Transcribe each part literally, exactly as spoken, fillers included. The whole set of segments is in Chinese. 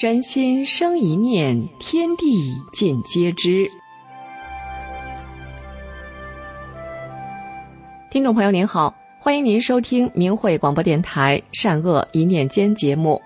人心生一念，天地尽皆知。听众朋友您好，欢迎您收听明慧广播电台善恶一念间节目。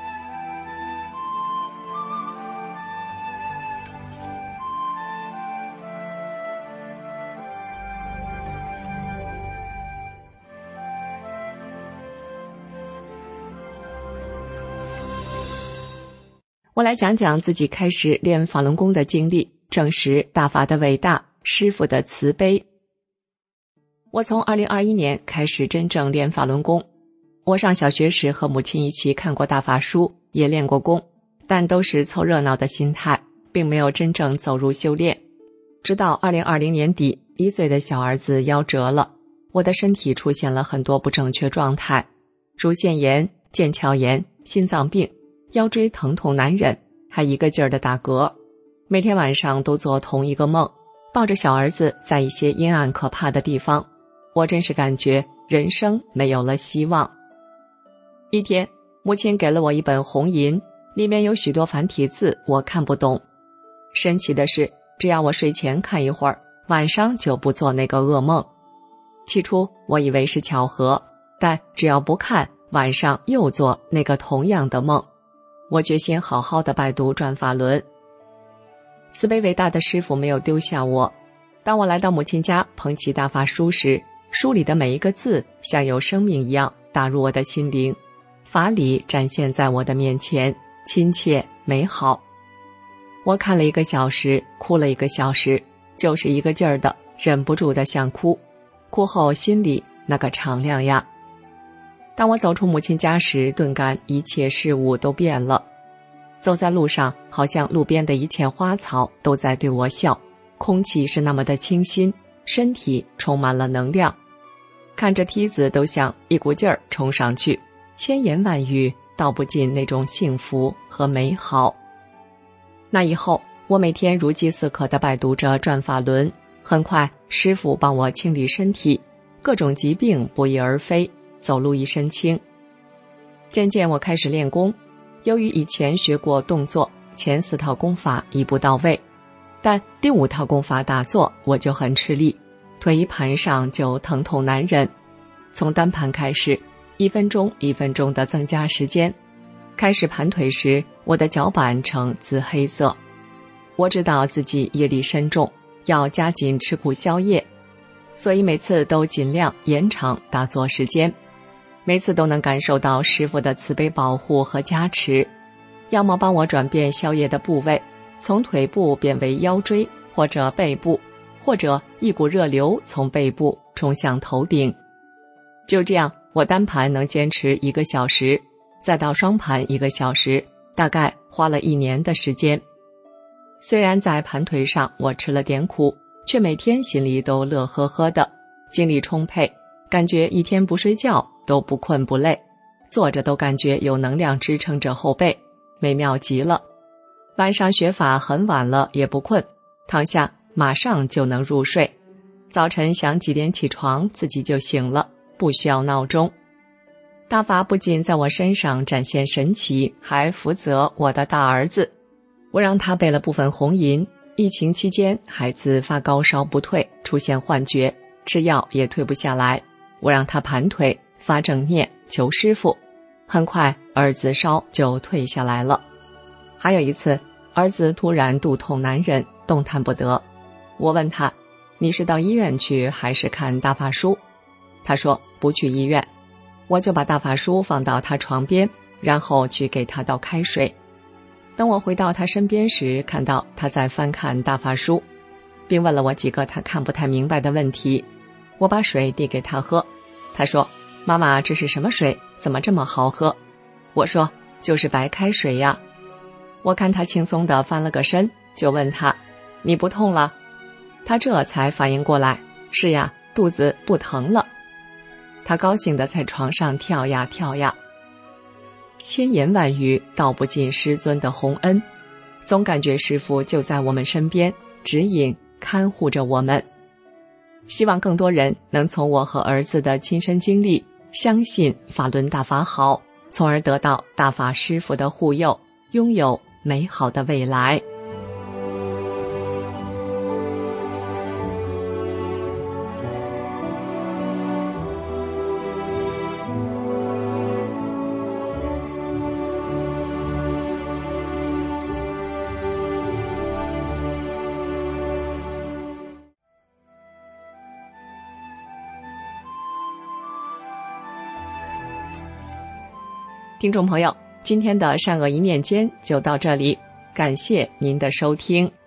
我来讲讲自己开始练法轮功的经历，证实大法的伟大，师父的慈悲。我从二零二一年开始真正练法轮功。我上小学时和母亲一起看过大法书，也练过功，但都是凑热闹的心态，并没有真正走入修炼。直到二零二零年底，一岁的小儿子夭折了，我的身体出现了很多不正确状态，乳腺炎、腱鞘炎、心脏病，腰椎疼痛难忍，还一个劲儿的打嗝，每天晚上都做同一个梦，抱着小儿子在一些阴暗可怕的地方，我真是感觉人生没有了希望。一天，母亲给了我一本红银，里面有许多繁体字，我看不懂。神奇的是，只要我睡前看一会儿，晚上就不做那个噩梦。起初我以为是巧合，但只要不看，晚上又做那个同样的梦。我决心好好的拜读转法轮。慈悲伟大的师父没有丢下我。当我来到母亲家捧起大法书时，书里的每一个字像有生命一样打入我的心灵，法理展现在我的面前，亲切美好。我看了一个小时，哭了一个小时，就是一个劲儿的忍不住的想哭，哭后心里那个敞亮呀。当我走出母亲家时，顿感一切事物都变了。走在路上，好像路边的一切花草都在对我笑，空气是那么的清新，身体充满了能量。看着梯子都像一股劲儿冲上去，千言万语道不尽那种幸福和美好。那以后，我每天如饥似渴地拜读着转法轮，很快师父帮我清理身体，各种疾病不翼而飞，走路一身轻。渐渐我开始练功，由于以前学过动作，前四套功法一步到位，但第五套功法打坐我就很吃力，腿一盘上就疼痛难忍。从单盘开始，一分钟一分钟地增加时间。开始盘腿时，我的脚板呈紫黑色。我知道自己业力深重，要加紧吃苦消业，所以每次都尽量延长打坐时间。每次都能感受到师父的慈悲保护和加持，要么帮我转变消业的部位，从腿部变为腰椎或者背部，或者一股热流从背部冲向头顶。就这样，我单盘能坚持一个小时，再到双盘一个小时，大概花了一年的时间。虽然在盘腿上我吃了点苦，却每天心里都乐呵呵的，精力充沛，感觉一天不睡觉都不困不累，坐着都感觉有能量支撑着后背，美妙极了。晚上学法很晚了也不困，躺下马上就能入睡，早晨想几点起床自己就醒了，不需要闹钟。大法不仅在我身上展现神奇，还福泽我的大儿子。我让他备了部分红银，疫情期间孩子发高烧不退，出现幻觉，吃药也退不下来，我让他盘腿发正念求师父，很快儿子烧就退下来了。还有一次，儿子突然肚痛难忍，动弹不得，我问他，你是到医院去还是看大法书？他说不去医院。我就把大法书放到他床边，然后去给他倒开水。等我回到他身边时，看到他在翻看大法书，并问了我几个他看不太明白的问题。我把水递给他喝，他说，妈妈，这是什么水？怎么这么好喝？我说，就是白开水呀。我看他轻松地翻了个身，就问他，你不痛了？他这才反应过来，是呀，肚子不疼了。他高兴地在床上跳呀跳呀。千言万语道不尽师尊的洪恩，总感觉师父就在我们身边，指引看护着我们。希望更多人能从我和儿子的亲身经历，相信法轮大法好，从而得到大法师父的护佑， 拥有美好的未来。听众朋友，今天的善恶一念间就到这里，感谢您的收听。